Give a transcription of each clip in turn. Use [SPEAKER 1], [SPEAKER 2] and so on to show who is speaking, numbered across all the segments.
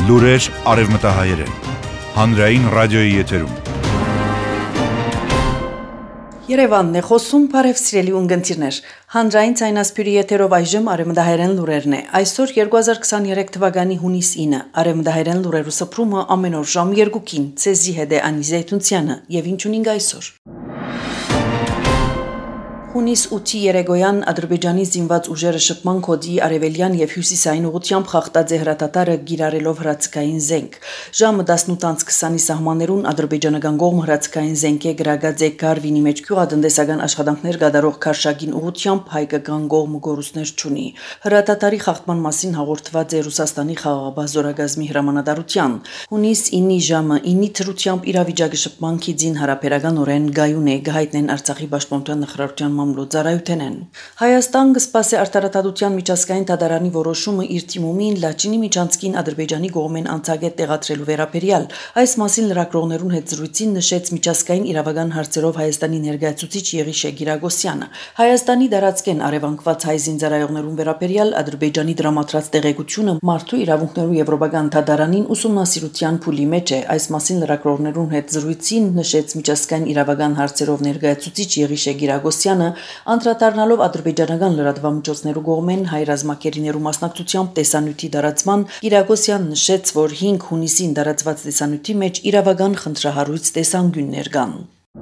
[SPEAKER 1] Լուրեր արևմտահայերեն, հանրային ռադիոյի եթերում։
[SPEAKER 2] Երևանն է խոսում, բարև սիրելի ունգընտիրներ, հանրային ցայնասպյուրի եթերով այժմ արևմտահայերեն լուրերն է, այսօր 2023 թվականի հունիս 9, արևմտահայերեն լուրերու սփռումը ամեն օր ժամ 2-ին, ցեզի հետ է Անի Զեյթունցյանը, եւ ինչ ունենք այսօր։ Հունիս 8-ի երեկոյան Ադրբեջանի զինված ուժերը շփման կոդի արևելյան եւ հյուսիսային ուղղությամբ խախտած է հրատատարը գիրառելով հրացքային զենք։ Ժամը 18:20-ի սահմաններուն ադրբեջանական կողմը հրացքային զենք է գրագած է Գարվինի մեջ գյուղատնտեսական աշխատանքներ կատարող Քարշագին ուղղությամբ հայկական կողմը գորուսներ չունի։ Հրատատարի խախտման մասին հաղորդված է Ռուսաստանի խաղաղապահ զորագազմի հրամանատարության։ Հունիս 9-ի ժամը 9-ի թրությամբ իրավիճակը շփման քիդին հարաբերականորեն գայուն է գահիտնեն Արցախի պաշտպանության նախարարության Ծառայութենեն։ Հայաստան կսպասի արտարադատության միջազգային դատարանի որոշումը իր թիմումին Լաչինի միջանցքին Ադրբեջանի կողմեն անցագետ տեղադրելու վերաբերյալ։ Այս մասին լրագրողներուն հետ զրույցին նշեց միջազգային իրավական հարցերով Հայաստանի ներկայացուցիչ Եղիշե Գիրագոսյանը։ Հայաստանի դարածքեն արևանկված հայ զինծառայողներուն վերաբերյալ Ադրբեջանի դրամատրած տեղեկությունը մարդու իրավունքներու եվրոպական դատարանին ուսումնասիրության փուլի մեջ է։ Այս մասին լրագրողներուն հետ զրույցին նշեց միջազգային իրավական հարցերով ներկայացուցիչ Եղիշե Գիրագոսյանը անդրադառնալով ադրբեջանական լրատվամիջոցներու կողմեն հայ ռազմակերիներու մասնակցությամբ տեսանյութի դարացման Գիրագոսյանն նշեց, որ 5 հունիսին դարացված տեսանյութի մեջ իրավական խնդրահարույց տեսանկյուններ կան։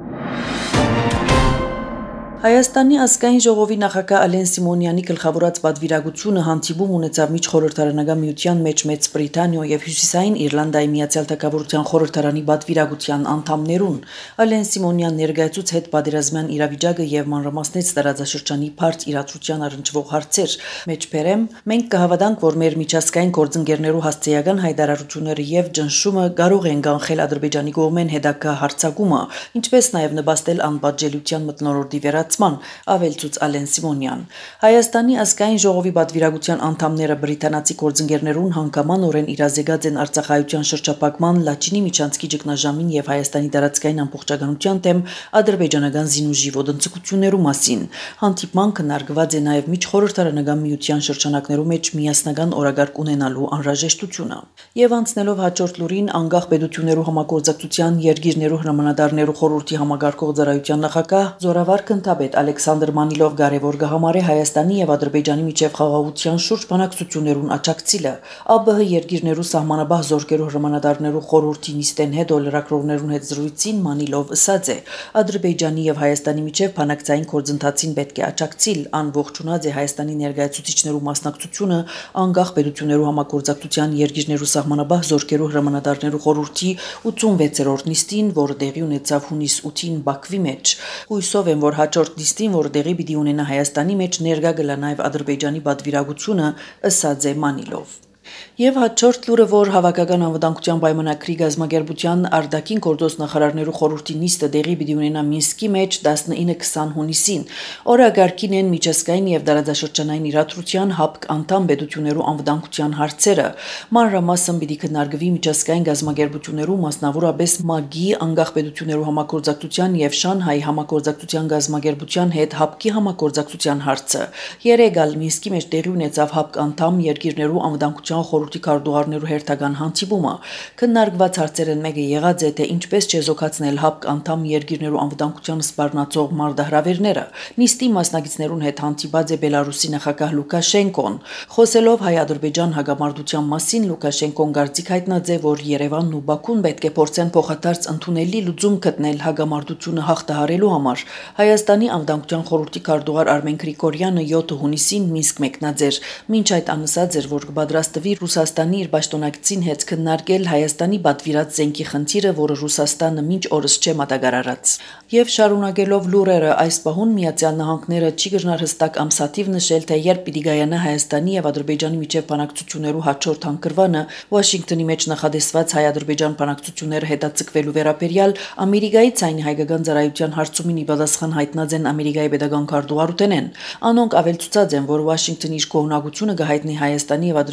[SPEAKER 2] Հայաստանի ազգային ժողովի նախագահ Ալեն Սիմոնյանի գլխավորած պատվիրակությունը հանդիպում ունեցավ միջխորհրդարանական միության մեջ Մեծ Բրիտանիա եւ Հյուսիսային Իռլանդիայի Միացյալ Թագավորության խորհրդարանի պատվիրակության անդամներուն։ Ալեն Սիմոնյան ներկայացուց հետ պատերազմյան իրավիճակը եւ մանրամասնեց տարածաշրջանի բարդ իրադրության առնչվող հարցեր։ Մեջբերեմ մենք կհավատանք, որ մեր միջազգային գործընկերներու հասցեական հայտարարությունները եւ ճնշումը կարող են կանխել Ադրբեջանի կողմեն հետագա հարձակումը, ինչպես նաեւ նպաստել անպատժելիության մթնոլորտի ավելցուց Ալեն Սիմոնյան։ Հայաստանի ազգային ժողովի պատվիրակության անդամները բրիտանացի գործընկերներուն հանգամանորեն իրազեկած են Արցախայության շրջափակման Լաչինի միջանցքի ճգնաժամին եւ Հայաստանի տարածքային ամբողջականության դեմ ադրբեջանական զինուժի ոտնձգություններու մասին։ Հանդիպման քննարկված է նաեւ միջխորհրդարանական միության շրջանակներու մեջ միասնական օրագարկ ունենալու անհրաժեշտությունը։ Եվ անցնելով հաջորդ լուրին անկախ պետություններու համագործակցության երկիրներու հրամանատարներու խորհրդի համագարկող ծառայության նախագահ Զորավար Քնթաբեդ Ալեքսանդր Մանիլով կարևոր գահամարի Հայաստանի եւ Ադրբեջանի միջև խաղաղության շուրջ բանակցություններուն աճակցիլը ԱԲՀ երկիրներու սահմանաբահ զորքերու հրամանատարներու խորհրդի նիստեն հետո լրագրողներուն հետ զրույցին Մանիլով ասաց է Ադրբեջանի եւ Հայաստանի միջև բանակցային գործընթացին պետք է աճակցիլ անողջունած է Հայաստանի ներկայացուցիչներու մասնակցությունը անկախ պետություններու համագործակցության երկիրներու սահմանաբահ զորքերու հրամանատարներու խորհրդի 86-րդ նիստին, որը տեղի ունեցավ հունիս 8-ին Բաքվի մեջ։ Հույսով եմ, որ հաջորդ նիստին, որ տեղի պիտի ունենա Հայաստանի մեջ ներկա գլա նաև Ադրբեջանի պատվիրակությունը, ըսած է Մանիլով։ Եվ հաջորդ լուրը, որ հավաքական անվտանգության պայմանագրի գազագերբության արտաքին գործոս նախարարներու խորհրդի նիստը տեղի պիտի ունենա Մինսկի մեջ 19-20 հունիսին, օրագարկին են միջազգային եւ տարածաշրջանային իրադրության ՀԱՊԿ անդամ պետություններու անվտանգության հարցերը։ Մանրամասն պիտի քննարկվի միջազգային գազագերբություններու, մասնավորապես ՄԱԳ-ի անկախ պետություններու համագործակցության եւ Շանհայի համագործակցության գազագերբության հետ ՀԱՊԿ-ի համագործակցության հարցը։ Երեգալ Մինսկի մեջ տեղի ունեցավ ՀԱՊԿ անդամ երկիրներու անվտանգության խորհրդի քարտուղարներու հերթական հանդիպումը քննարկված հարցերեն մեկը եղած է թե ինչպես չեզոքացնել ՀԱՊԿ անդամ երկիրներու անվտանգության սպառնացող մարտահրավերները։ Նիստի մասնակիցներուն հետ հանդիպած է Բելարուսի նախագահ Լուկաշենկոն։ Խոսելով հայ-ադրբեջան հագամարտության մասին Լուկաշենկոն կարծիք հայտնած է, որ Երևանն ու Բաքուն պետք է փորձեն փոխադարձ ընդունելի լուծում գտնել հագամարտությունը հաղթահարելու համար։ Հայաստանի անվտանգության խորհրդի քարտուղար Արմեն Գրիգորյանը 7 հունիսին Մինսկ մեկնած էր։ Մինչ այդ անըսած էր, որ կպատրաստվի Ռուսաստանի իր պաշտոնակցին հետ քննարկել Հայաստանի պատվիրած զենքի խնդիրը, որը Ռուսաստանը մինչ օրս չէ մատակարարած։ Եվ շարունակելով լուրերը, այս պահուն Միացյալ Նահանգները չի գտնար հստակ ամսաթիվ նշել, թե երբ պիտի գայանա Հայաստանի եւ Ադրբեջանի միջև բանակցություններու հաջորդ հանգրվանը Վաշինգտոնի մեջ նախադեсված հայ-ադրբեջան բանակցությունները հետաձգվելու վերաբերյալ Ամերիկայի ցայնի հայկական ծառայության հարցումին ի պատասխան հայտնած են Ամերիկայի pedagogan քարտուղարութենեն։ Անոնք ավելցուցած են, որ Վաշինգտոնի իր կողմնակցությունը կհայտնի Հայաստանի եւ Ադրբեջանի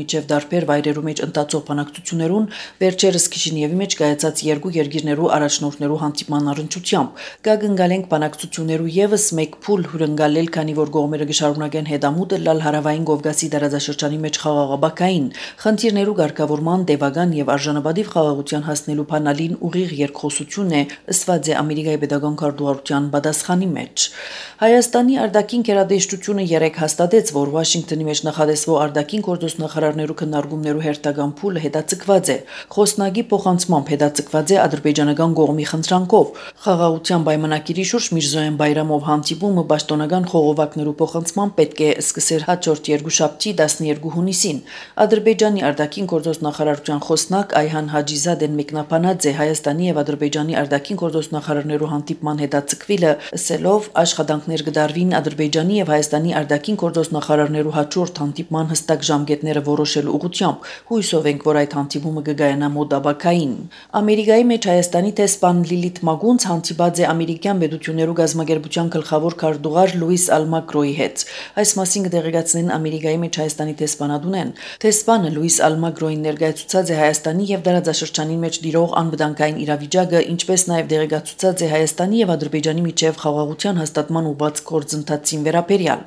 [SPEAKER 2] միջև դարբեր վայրերու մեջ ընթացող բանակցություններուն վերջերս Քիշինևի մեջ կայացած երկու երկիրներու առաջնորդներու հանդիպման առնչությամբ կգնգալենք բանակցություններու եւս մեկ փուլ հյուրընկալել, քանի որ կողմերը կշարունակեն հետամուտը լալ հարավային Կովկասի դարաձաշրջանի մեջ խաղաղաբակային խնդիրներու ղեկավարման տևական եւ արժանապատիվ խաղաղության հասնելու բանալին ուղիղ երկխոսություն է, ըստ է Ամերիկայի պետական քարտուղարության պատասխանի մեջ։ Հայաստանի արտաքին գերատեսչությունը երեկ հաստատեց, որ Վաշինգտոնի մեջ նախադեсվող արտաքին գործոստնախարարներու քննարկումներու հերթական փուլը հետաձգված է։ Խոսնագի փոխանցմամբ հետաձգված է ադրբեջանական կողմի խնդրանքով։ Խաղաղության պայմանագիրի շուրջ Միրզոյան Բայրամով հանդիպումը պաշտոնական խողովակներու փոխանցմամբ պետք է սկսեր հաջորդ երկուշաբթի 12 հունիսին։ Ադրբեջանի արտաքին գործոստնախարարության խոսնակ Այհան Հաջիզադեն մեկնաբանած է Հայաստանի եւ Ադրբեջանի արտաքին գործոստնախարարներու հանդիպման հետաձգվելը, ասելով աշխատանքներ կդարվին Ադրբեջանի եւ Հայաստանի արտաքին գործոստնախարարներու հաջորդ հանդիպման հստակ ժամկետները որոշելու ուղղությամբ։ Հույսով ենք, որ այդ հանդիպումը կգայանա մոտ ապագային։ Ամերիկայի մեջ Հայաստանի տեսփան Լիլիթ Մագունց հանդիպած է ամերիկյան պետություններու գազམ་ագերբության գլխավոր քարտուղար Լուիս Ալմագրոյի հետ։ Այս մասին կդեղեկացնեն Ամերիկայի մեջ Հայաստանի տեսփանադունեն։ Տեսփանը Լուիս Ալմագրոյին ներկայացուցած է Հայաստանի եւ դարաձաշրջանի մեջ դիրող անվտանգային իրավիճակը, ինչպես նաեւ դեղեկացուցած է Հայաստանի եւ Ադրբեջանի միջև խաղաղության հաստատման ուղղված գործընթացին վերաբերյալ։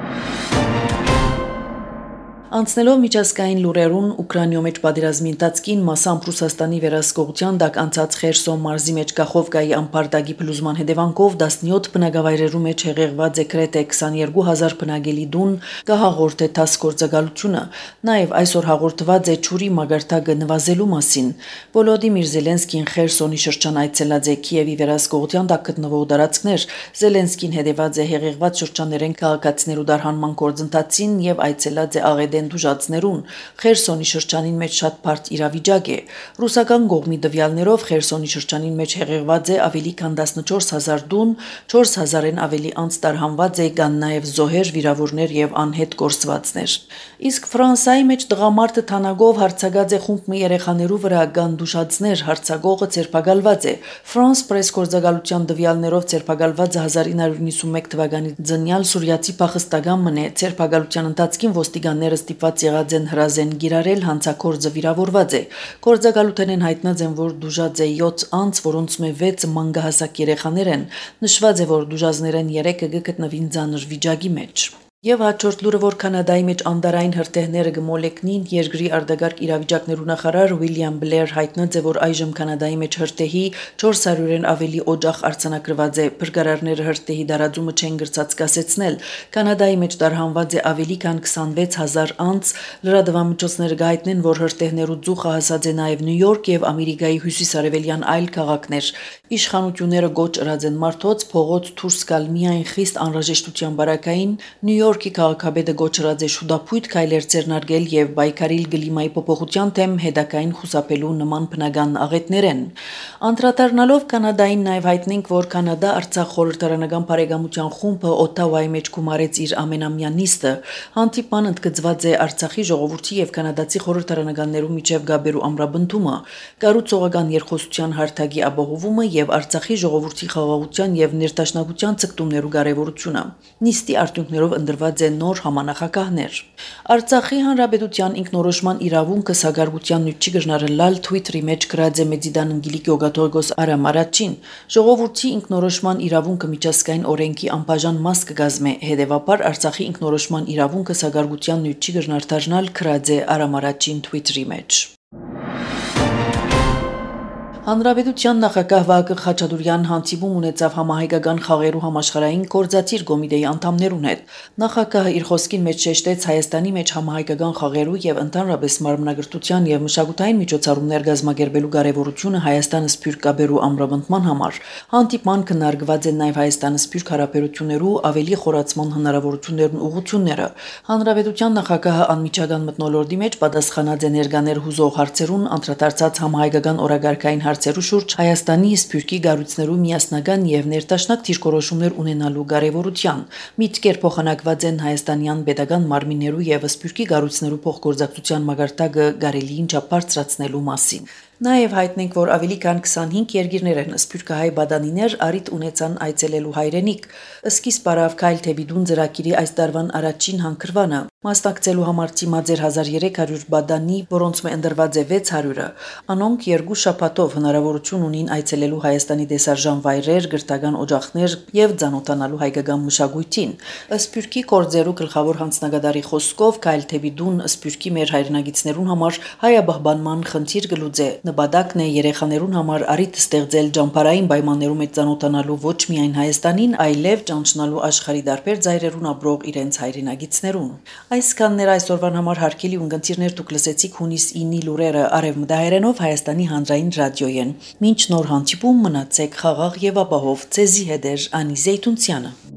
[SPEAKER 2] Անցնելով միջազգային լուրերուն Ուկրաինայում մեջ պատերազմի ընթացքին մասամբ Ռուսաստանի վերահսկողության տակ անցած Խերսոն մարզի մեջ Կախովկայի ամբարտակի փլուզման հետևանքով 17 բնակավայրերու մեջ հեղեղված է գրեթե 22,000 բնակելի դուն, կհաղորդե ՏԱՍՍ գործակալությունը։ Նաև այսօր հաղորդված է ճուրի մագարտակը նվազելու մասին։ Վոլոդիմիր Զելենսկին Խերսոնի շրջան այցելած է Կիևի վերահսկողության տակ գտնվող տարածքներ։ Զելենսկին հետևած է հեղեղված շրջաններեն քաղաքացիներու դարհանման գործընթացին եւ այցելած է աղեդեն դուժածներուն։ Խերսոնի շրջանին մեջ շատ բարդ իրավիճակ է։ Ռուսական կողմի տվյալներով Խերսոնի շրջանին մեջ հեղեղված է ավելի քան 14,000 դուն, 4,000-ն ավելի անց տարհանված է, կան նաև զոհեր, վիրավորներ եւ անհետ կորսվածներ։ Իսկ Ֆրանսիայի մեջ տղամարդը թանագով հարձակած է խումբ մի երեխաներու վրա, կան դուժածներ, հարձակողը ցերպակալված է։ France Press գործակալության տվյալներով ցերպակալված 1991 թվականի ձնյալ սուրիացի փախստական մնե ցերպակալության ընթացքին ոստիկանները ստիպված եղած են հրազեն գիրարել, հանցակորձը վիրավորված է։ Գործակալութենեն հայտնած են, որ դուժած է 7 անձ, որոնց մե 6 մանկահասակ երեխաներ են։ Նշված է, որ դուժածներեն 3-ը գտնվին ծանր վիճակի մեջ։ Եվ հաջորդ լուրը, որ Կանադայի մեջ անդարային հրթեհները գմոլեկնին, երկրի արտագարկ իրավիճակներու նախարար Ուիլյամ Բլեր հայտնած է, որ այժմ Կանադայի մեջ հրթեհի 400-ն ավելի օջախ արձանագրված է։ Փրկարարները հրթեհի դարաձումը չեն գրծած կասեցնել։ Կանադայի մեջ դարհանված է ավելի քան 26,000 անձ։ Լրատվամիջոցները գայտնեն, որ հրթեհներու ծուխը հասած է նաև Նյու Յորք եւ Ամերիկայի հյուսիսարևելյան այլ քաղաքներ։ Իշխանությունները գոչ ըրած են մարդոց փողոց դուրս գալ միայն խիստ անհրաժեշտության բարակային։ Նյու Յորքի քաղաքապետը գոչրած է շուտապույտ քայլեր ձեռնարկել եւ բայկարիլ գլիմայի փոփոխության թեմ հետակային խուսափելու նման բնական աղետներեն։ Անդրադառնալով Կանադային նաև հայտնենք, որ Կանադա-Արցախ խորհրդարանական բարեկամության խումբը Օտավայի մեջ գումարեց իր ամենամյա նիստը։ Հանդիպման ընդգծված է Արցախի ժողովրդի եւ կանադացի խորհրդարանականներու միջև գաբերու ամրապնդումը, կառուցողական երկխոսության հարթակի ապահովումը եւ Արցախի ժողովրդի խաղաղության եւ ներդաշնակության ցկտումներու կարեւորությունը։ Նիստի արդյունքներով ընտրված են նոր համանախագահներ։ Արցախի հանրապետության ինքնորոշման իրավունքը սակարկության նյութի գժնարելալ Twitter-ի մեջ գրած է Մեծիդան Անգելիկ Գոգաթորգոս Արամ Արաչին։ Ժողովրդի ինքնորոշման իրավունքը միջազգային օրենքի անբաժան մաս կգազմե, հետևաբար Արցախի ինքնորոշման իրավունքը սակարկության նյութի գժնարդարնալ գրած է Արամ Արաչին Twitter-ի մեջ։ Հանրապետության նախագահ Վահագն Խաչատուրյան հանդիպում ունեցավ համահայկական խաղերու համաշխարհային գործադիր կոմիտեի անդամներուն հետ։ Նախագահը իր խոսքին մեջ շեշտեց Հայաստանի մեջ համահայկական խաղերու եւ ընդհանրապես մարմնագրթության եւ մշակութային միջոցառումներ կազմակերպելու կարեւորությունը Հայաստանը սփյուռք կաբերու ամրապնդման համար։ Հանդիպման քննարկված են նաեւ Հայաստանը սփյուռք հարաբերություններու ավելի խորացման հնարավորություններն ու ուղղությունները։ Հանրապետության նախագահը անմիջական մթնոլորտի մեջ պատասխանած է ներկաներ հուզող հարցերուն, անդրադարձած համահայկական օրագարկային հարցերու շուրջ Հայաստանի սփյուռքի գառույցներու միասնական եւ ներդաշնակ դիրքորոշումներ ունենալու կարեւորության։ Միտքեր փոխանակված են հայաստանյան պետական մարմիններու եւ սփյուռքի գառույցներու փոխգործակցության մագարտակը կարելիին չափ բարձրացնելու մասին։ Նաև հայտնենք, որ ավելի քան 25 երկիրներ են սփյուռքահայ բադանիներ առիթ ունեցան այցելելու հայրենիք։ Սկիզբ առավ Քայլ Թեբիդուն ծրագիրի այս տարվան առաջին հանքրվանը։ Մասնակցելու համար ծիմաձեր 1300 բադանի, որոնց մե ընդրված է 600-ը։ Անոնք երկու շաբաթով հնարավորություն ունին այցելելու Հայաստանի դեսարժան վայրեր, գրթական օջախներ եւ ծանոթանալու հայկական մշակույթին։ Սփյուռքի կորձերու գլխավոր հանձնագետարի խոսքով Քայլ Թեբիդուն սփյուռքի մեր հայրենագիցներուն համար հայաբահբանման խնդիր գլուծե։ Նպատակն է երեխաներուն համար առիթ ստեղծել ճամփարային պայմաններում ծանոթանալու ոչ միայն Հայաստանին, այլև ճանչնալու աշխարհի դարբեր ծայրերուն ապրող իրենց հայրենագիցներուն։ Այսքաններ այսօրվան համար հարգելի ունգընտիրներ դուք լսեցիք հունիս 9-ի լուրերը արևմտահայերենով Հայաստանի հանրային ռադիոյեն։ Մինչ նոր հանդիպում մնացեք խաղաղ եւ ապահով։ Ցեզի հետ է Անի Զեյթունցյանը։